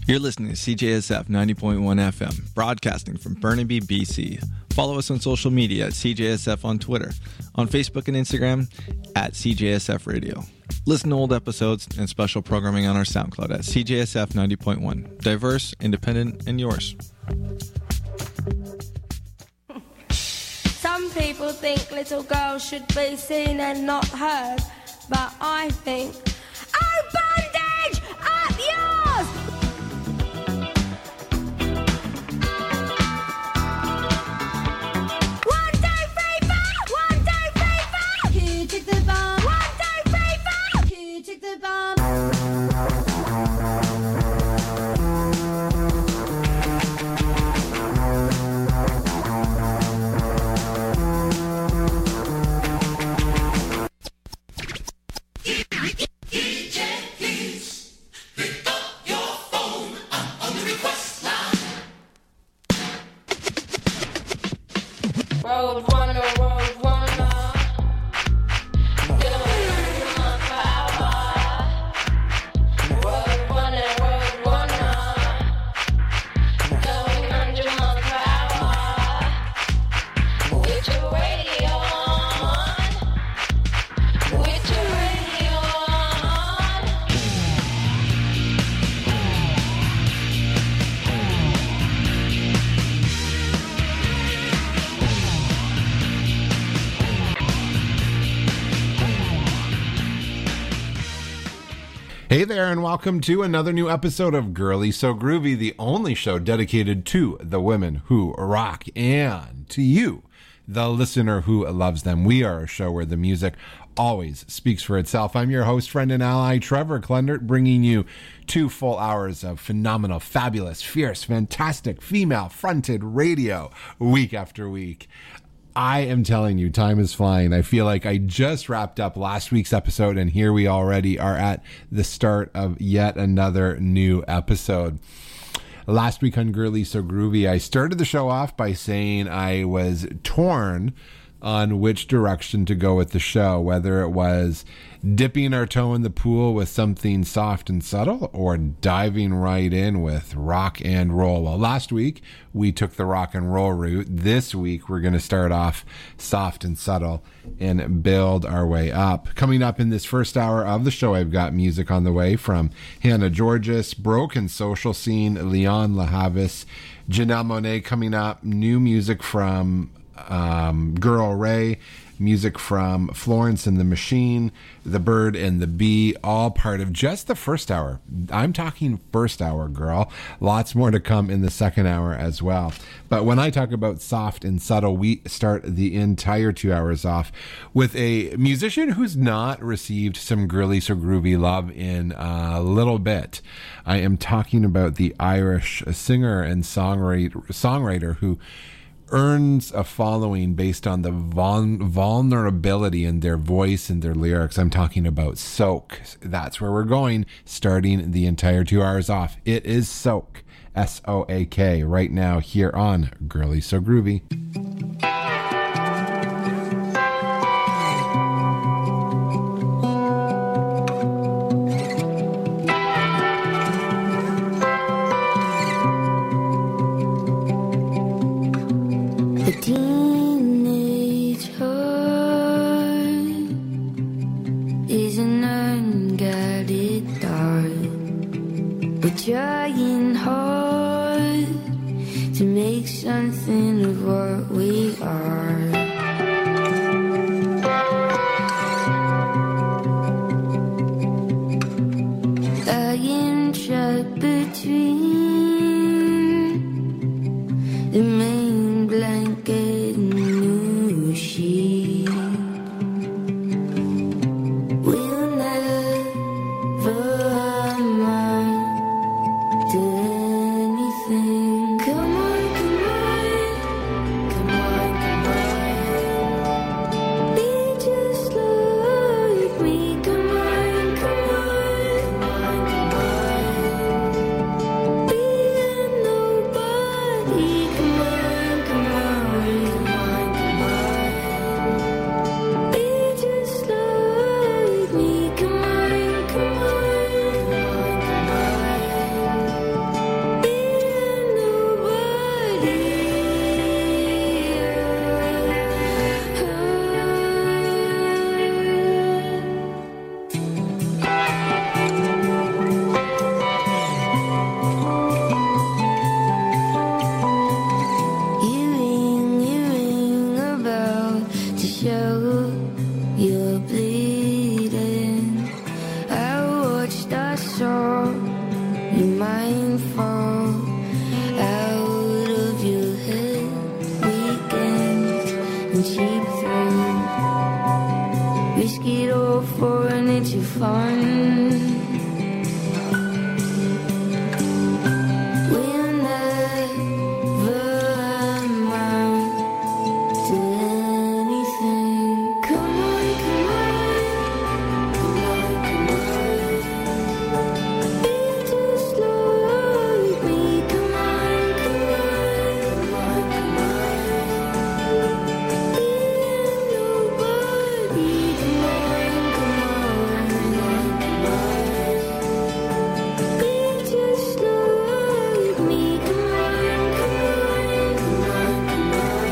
You're listening to CJSF 90.1 FM, broadcasting from Burnaby, BC. Follow us on social media at CJSF on Twitter, on Facebook and Instagram at CJSF Radio. Listen to old episodes and special programming on our SoundCloud at CJSF 90.1. Diverse, independent, and yours. Some people think little girls should be seen and not heard, but I think, oh, bondage, up yours! Hey there, and welcome to another new episode of Girly So Groovy, the only show dedicated to the women who rock and to you, the listener who loves them. We are a show where the music always speaks for itself. I'm your host, friend, and ally, Trevor Klendert, bringing you 2 full hours of phenomenal, fabulous, fierce, fantastic, female-fronted radio week after week. I am telling you, time is flying. I feel like I just wrapped up last week's episode, and here we already are at the start of yet another new episode. Last week on Girly So Groovy, I started the show off by saying I was torn on which direction to go with the show, whether it was dipping our toe in the pool with something soft and subtle or diving right in with rock and roll. Well, last week we took the rock and roll route. This week we're going to start off soft and subtle and build our way up. Coming up in this first hour of the show, I've got music on the way from Hannah Georges, Broken Social Scene, Leon LaHavis, Janelle Monáe coming up, new music from Girl Ray, music from Florence and the Machine, The Bird and the Bee, all part of just the first hour. I'm talking first hour, girl. Lots more to come in the second hour as well. But when I talk about soft and subtle, we start the entire 2 hours off with a musician who's not received some Girly So Groovy love in a little bit. I am talking about the Irish singer and songwriter who earns a following based on the vulnerability in their voice and their lyrics. I'm talking about Soak. That's where we're going, starting the entire 2 hours off. It is Soak, S-O-A-K, right now here on Girly So Groovy. The teenage heart is an unguarded thought. We're trying hard to make something of what we are. I am trapped between the main blanket and new sheet. We'll never amount to anything. Come on, come on, come on, come on. Be just like me. Come on, come on, come on, come on. Be Your mind fall out of your head. Weekends and cheap thrills. Risk it all for an inch of fun. We'll never amount to anything. Come on, come on, come on, come on. Be just like me. Come on, come on, come on, come on. Being nobody. Come on, come on, come on, come on. Be just like me. Come on, come on, come on, come on.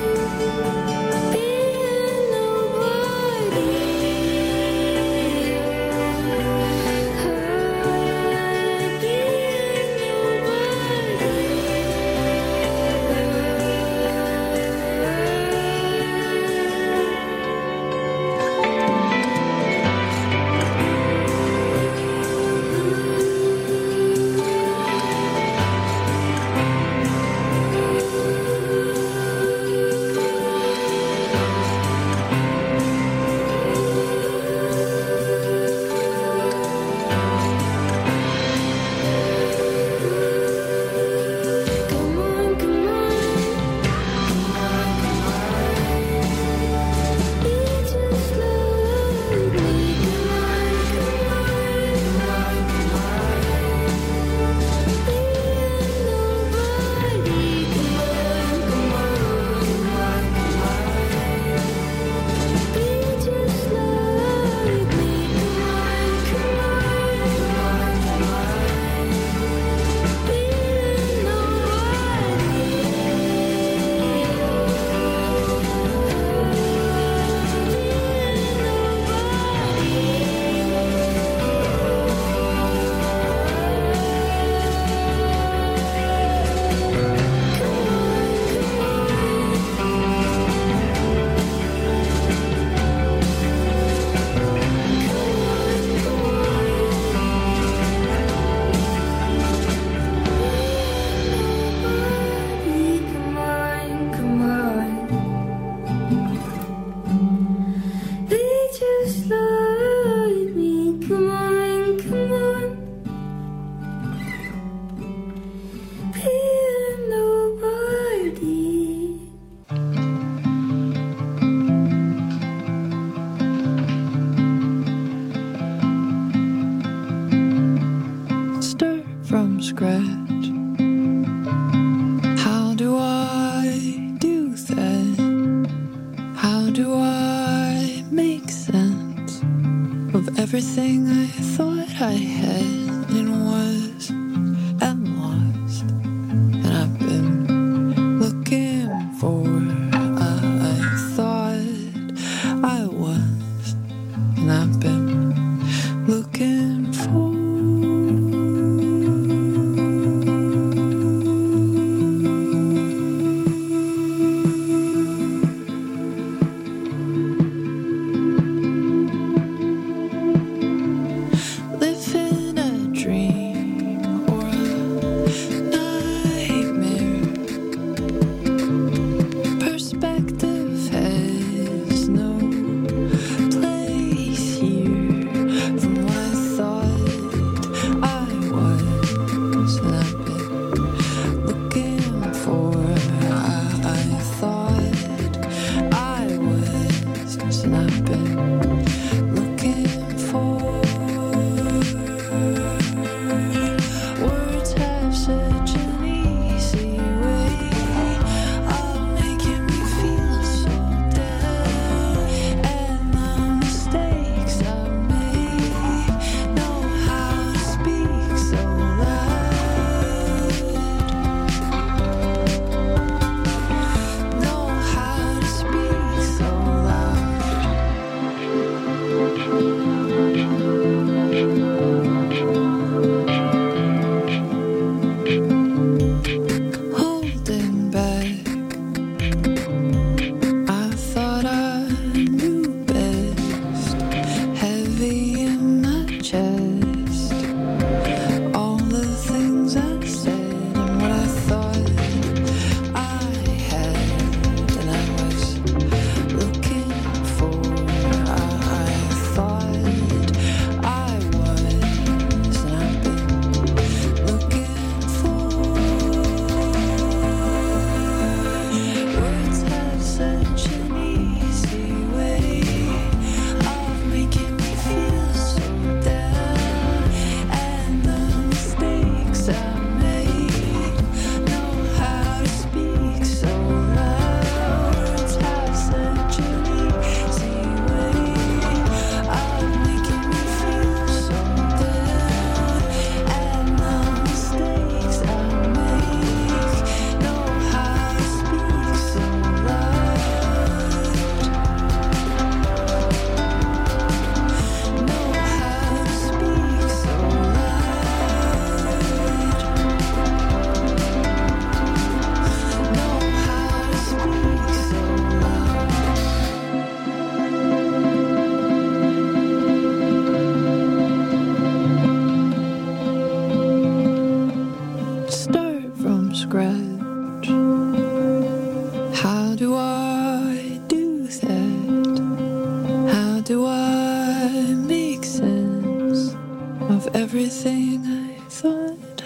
Being nobody. Come on, come on, come on, come on. Be just like me. Come on, come on, come on, come on. Being nobody. Come on, come on, come on, come on. Be just like me. Come on, come on, come on, come on. Being come on, come on. Be just like me. Come on, come on. Being nobody. Start from scratch. How do I do that? How do I make sense of everything I thought I had and was and lost? And I've been looking for I thought I was, and I've been looking for.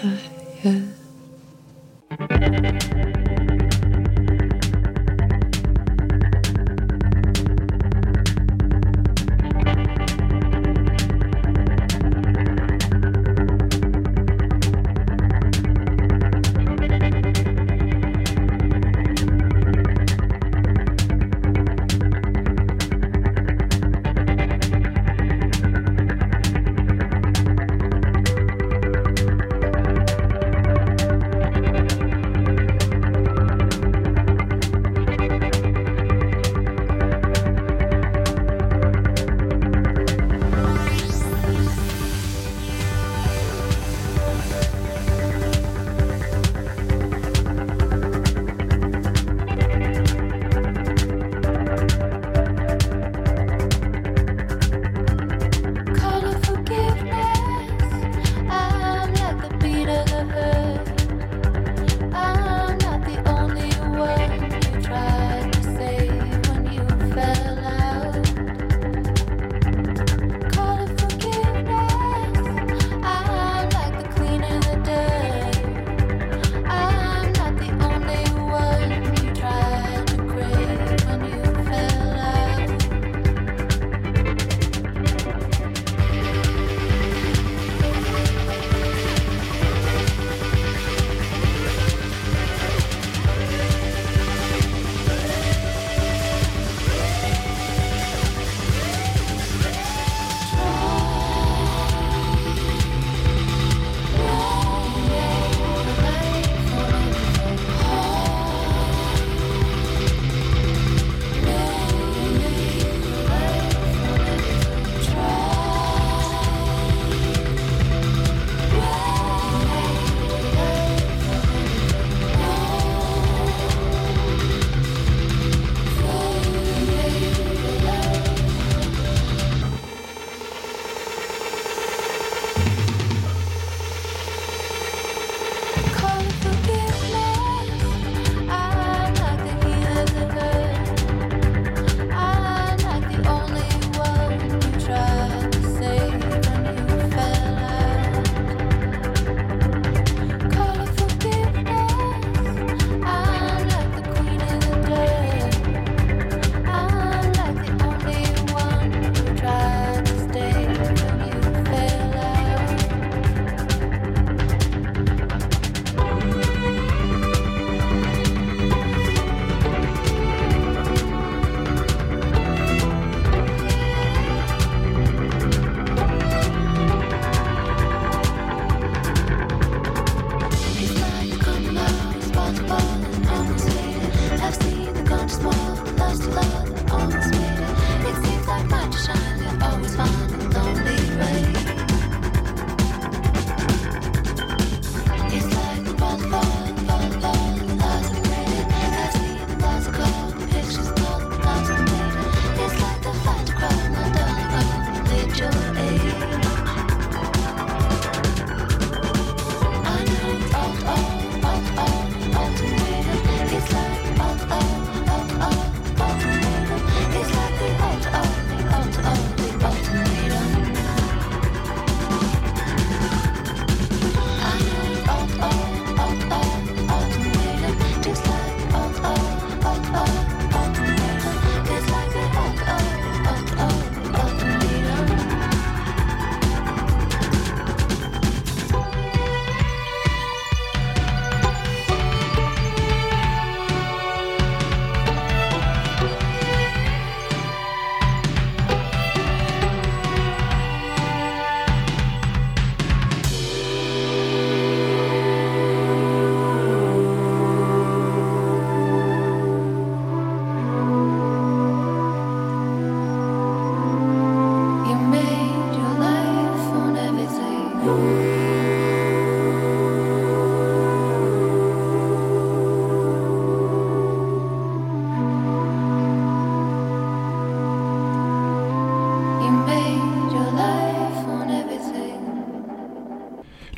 that yet.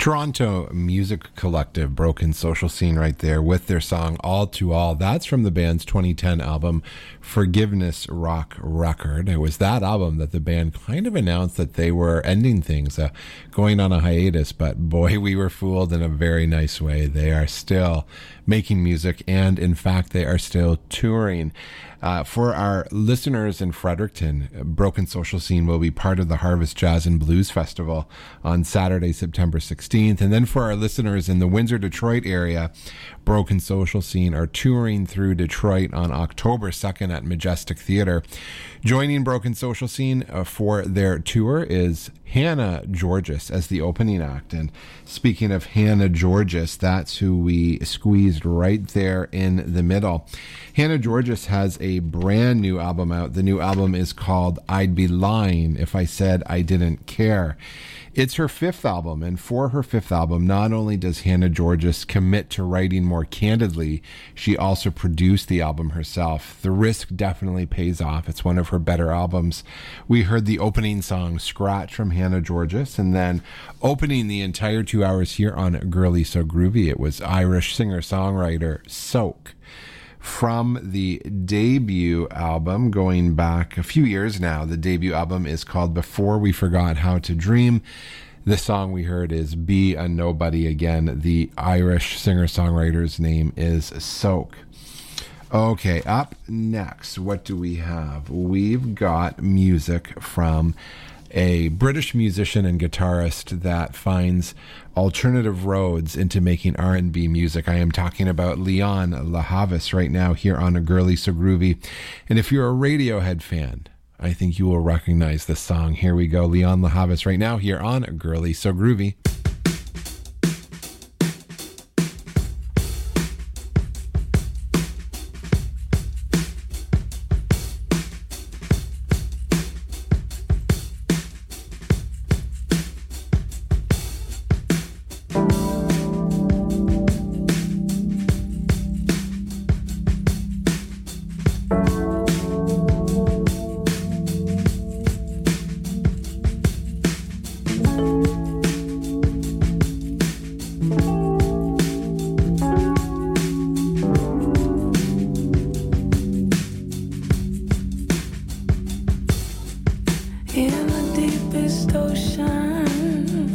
Toronto music collective, Broken Social Scene, right there with their song All to All. That's from the band's 2010 album Forgiveness Rock Record. It was that album that the band kind of announced that they were ending things, going on a hiatus, but boy, we were fooled in a very nice way. They are still making music, and in fact, they are still touring. For our listeners in Fredericton, Broken Social Scene will be part of the Harvest Jazz and Blues Festival on Saturday, September 16th. And then for our listeners in the Windsor, Detroit area, Broken Social Scene are touring through Detroit on October 2nd at Majestic Theater. Joining Broken Social Scene for their tour is Hannah Georges as the opening act. And speaking of Hannah Georges, that's who we squeezed right there in the middle. Hannah Georges has a brand new album out. The new album is called I'd Be Lying If I Said I Didn't Care. It's her fifth album, and for her fifth album, not only does Hannah Georges commit to writing more candidly, she also produced the album herself. The risk definitely pays off. It's one of her better albums. We heard the opening song, Scratch, from Hannah Georges, and then opening the entire 2 hours here on Girly So Groovy, it was Irish singer-songwriter Soak. From the debut album, going back a few years now, the debut album is called Before We Forgot How to Dream. The song we heard is Be a Nobody Again. The Irish singer-songwriter's name is Soak. Okay, up next, what do we have? We've got music from a British musician and guitarist that finds alternative roads into making R&B music. I am talking about Leon LaHavis right now here on A Girly So Groovy. And if you're a Radiohead fan, I think you will recognize this song. Here we go. Leon LaHavis right now here on A Girly So Groovy. In the deepest ocean,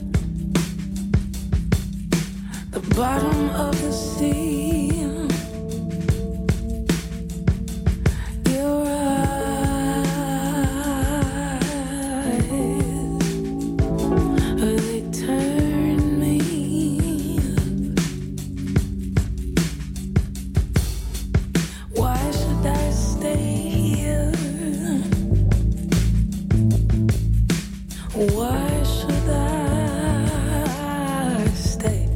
the bottom of the sea, your eyes, they turn me. Why should I stay here? Why should I stay?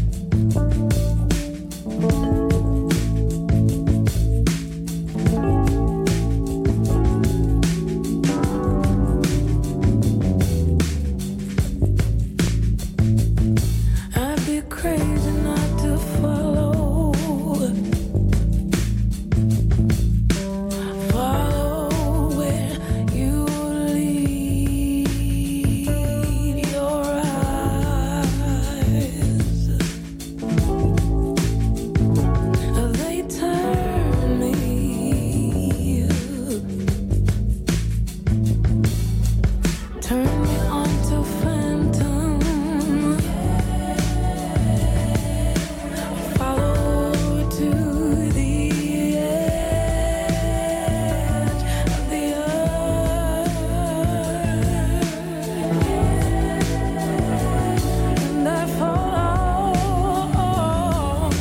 I'd be crazy not to follow. Follow where you lead. Your eyes, they turn me. Turn me on to phantom. Follow to the edge of the earth, and I fall off.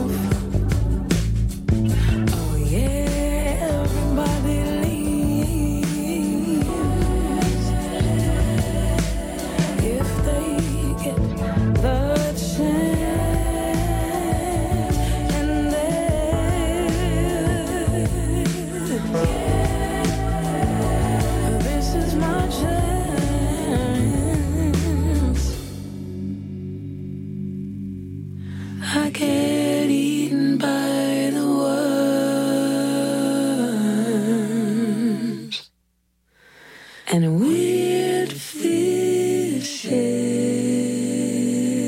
Oh yeah, everybody leaves if they get the chance, and this is my chance. I get eaten by the worms and weird fishes.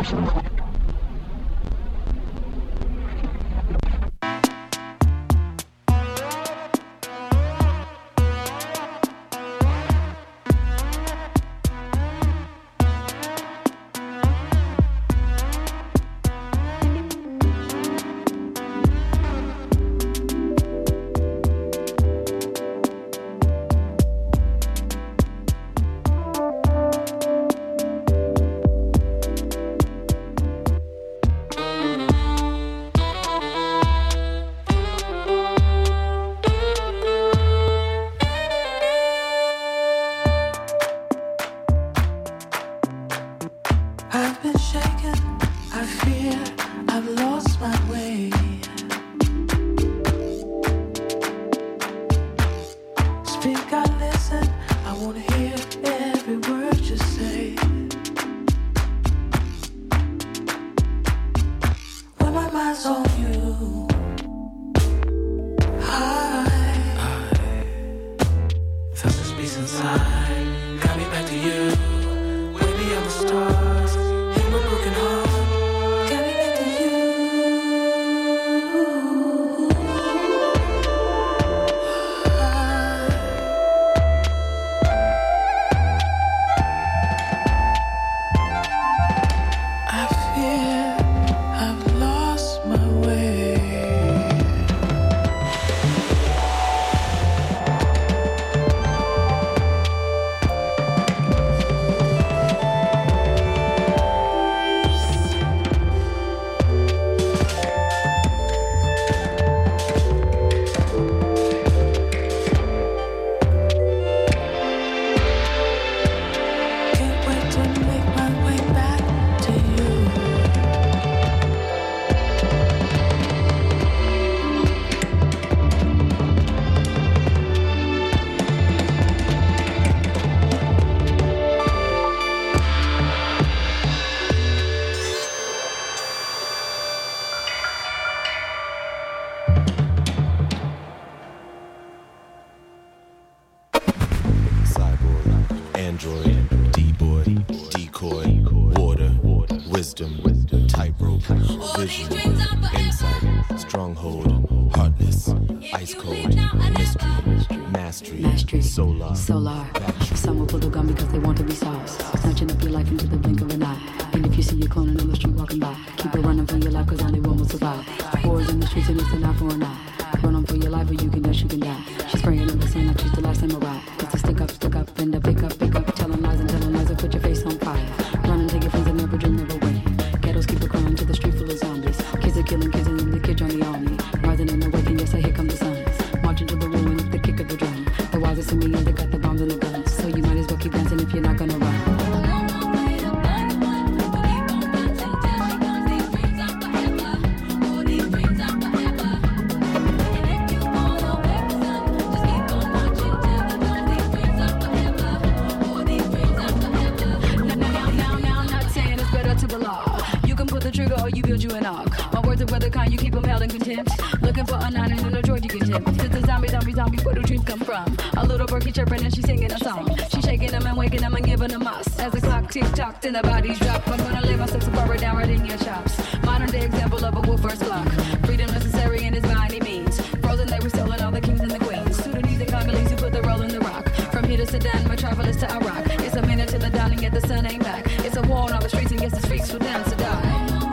I've been shaken, I fear I've lost my way. Speak, I listen, I wanna hear every word you say. When my mind's on you, I felt this peace inside, got me back to you, way beyond the stars. In my broken heart, got me back to you. I fear I've lost my way. Can't wait to make my way back to you. Cyborg, android, D-boy, decoy, water, wisdom, tightrope, vision, insight, stronghold, heartless, ice cold, mystery, mastery, solar, Some will pull a gun because they want to be sauce. Snatching up your life into the blink of an eye. And if you see your cloning on the street walking by, keep it running for your life cause only one will survive. Wars in the streets and it's an eye for an eye. Run on for your life or you can dash, you can die. She's spraying in the sand like she's the last samurai. Cause the stick up, and the pick up. Telling lies and put your face on fire. Run and take your friends and never dream, never win. Ghettos keep it crying to the street full of zombies. Kids are killing kids and then the kids join the army. Rising and awakening, yes, I here come the suns. Marching to the ruin with the kick of the drum. The wisest in me and they got the bombs and the guns. So you might as well keep dancing if you're not gonna run. Or you build you an ark. My words are whether kind, you keep them held in contempt. Looking for a nine and in a droid you can tempt. It's a zombie, where do dreams come from? A little bird keep chirping and she's singing a song. She's shaking them and waking them and giving them us. As the clock tick-tocked and the bodies drop, I'm gonna lay my six bar down right in your chops. Modern day example of a wolf first block. Freedom necessary and it's by any means. Frozen they were stealing all the kings and the queens. Sudanese and Congolese who put the roll in the rock. From here to Sudan, metropolis to Iraq. It's a minute till the dawning yet the sun ain't back. It's a war on all the streets and yes the streets will dance to die.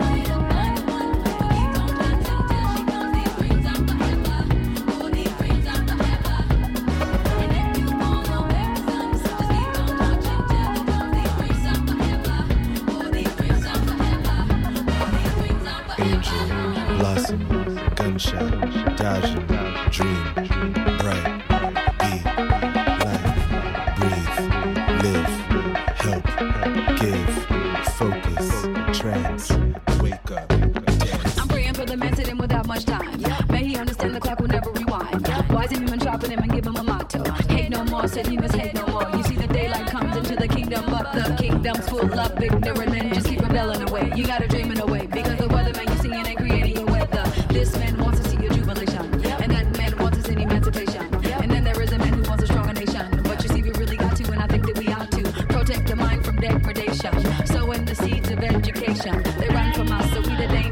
blossom, gunshot, dodging, dream, bright, be, life, breathe, live, help, give, focus, trance, wake up, dance. I'm praying for the man sitting without much time. May he understand the clock will never rewind. Wise him and sharpen him and give him a motto. Hate no more, said he must hate no more. You see the daylight comes into the kingdom, but the kingdom's full of ignorant men. Just keep rebelling away. You gotta dream in a way, because the weatherman you seeing ain't creating your weather. This man wants to see your jubilation, and that man wants to see emancipation. And then there is a man who wants a stronger nation. But you see, we really got to, and I think that we ought to protect the mind from degradation. Sowing the seeds of education. They run from us, so we the danger.